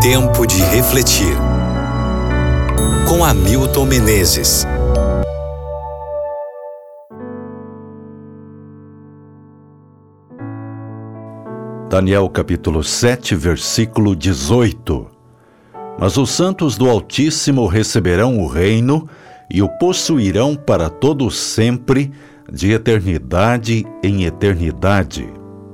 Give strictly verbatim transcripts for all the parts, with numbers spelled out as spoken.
Tempo de refletir. Com Hamilton Menezes. Daniel capítulo sete, versículo dezoito. Mas os santos do Altíssimo receberão o reino e o possuirão para todo sempre, de eternidade em eternidade.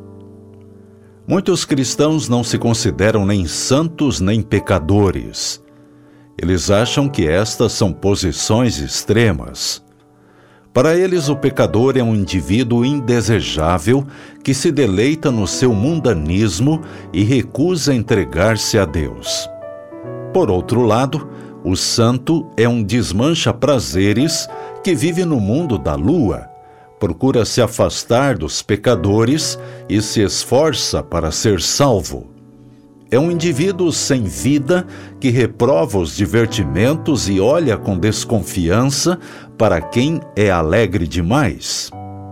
Muitos cristãos não se consideram nem santos nem pecadores. Eles acham que estas são posições extremas. Para eles, o pecador é um indivíduo indesejável que se deleita no seu mundanismo e recusa entregar-se a Deus. Por outro lado, o santo é um desmancha-prazeres que vive no mundo da lua, procura se afastar dos pecadores e se esforça para ser salvo. É um indivíduo sem vida que reprova os divertimentos e olha com desconfiança para quem é alegre demais.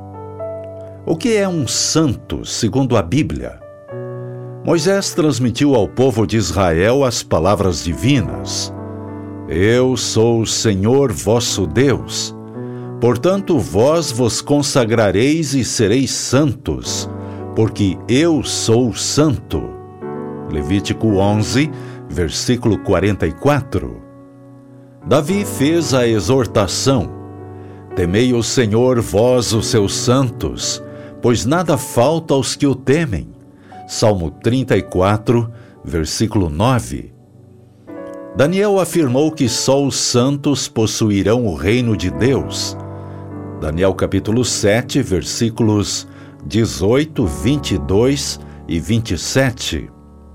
O que é um santo, segundo a Bíblia? Moisés transmitiu ao povo de Israel as palavras divinas: Eu sou o Senhor vosso Deus. Portanto, vós vos consagrareis e sereis santos, porque eu sou santo. Levítico onze, versículo quarenta e quatro. Davi fez a exortação: Temei o Senhor, vós os seus santos, pois nada falta aos que o temem. Salmo trinta e quatro, versículo nove. Daniel afirmou que só os santos possuirão o reino de Deus. Daniel capítulo sete, versículos dezoito, vinte e dois e vinte e sete.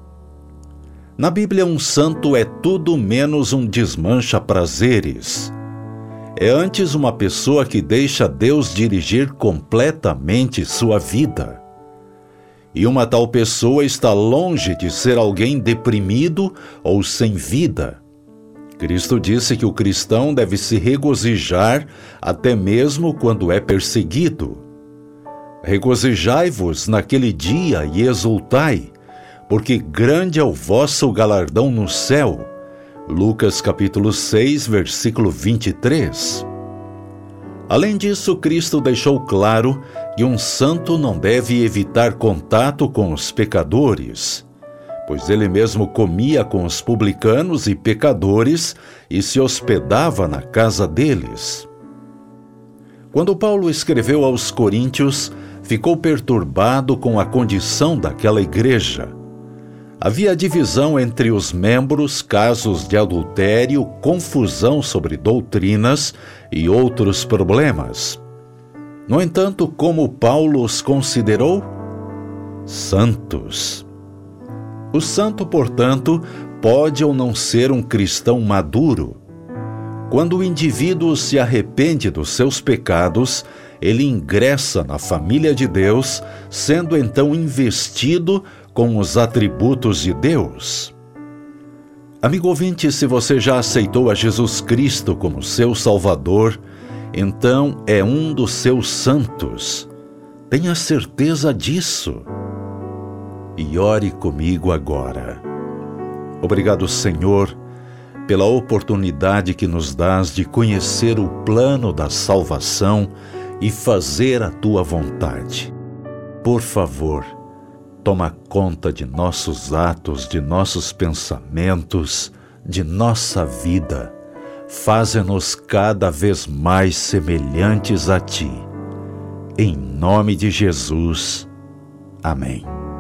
Na Bíblia, um santo é tudo menos um desmancha-prazeres. É antes uma pessoa que deixa Deus dirigir completamente sua vida. E uma tal pessoa está longe de ser alguém deprimido ou sem vida. Cristo disse que o cristão deve se regozijar até mesmo quando é perseguido. Regozijai-vos naquele dia e exultai, porque grande é o vosso galardão no céu. Lucas capítulo seis, versículo vinte e três. Além disso, Cristo deixou claro que um santo não deve evitar contato com os pecadores, pois ele mesmo comia com os publicanos e pecadores e se hospedava na casa deles. Quando Paulo escreveu aos Coríntios, ficou perturbado com a condição daquela igreja. Havia divisão entre os membros, casos de adultério, confusão sobre doutrinas e outros problemas. No entanto, como Paulo os considerou? Santos. O santo, portanto, pode ou não ser um cristão maduro. Quando o indivíduo se arrepende dos seus pecados, ele ingressa na família de Deus, sendo então investido com os atributos de Deus. Amigo ouvinte, se você já aceitou a Jesus Cristo como seu Salvador, então é um dos seus santos. Tenha certeza disso. E ore comigo agora. Obrigado, Senhor, pela oportunidade que nos dás de conhecer o plano da salvação e fazer a Tua vontade. Por favor, toma conta de nossos atos, de nossos pensamentos, de nossa vida. Faze-nos cada vez mais semelhantes a Ti. Em nome de Jesus. Amém.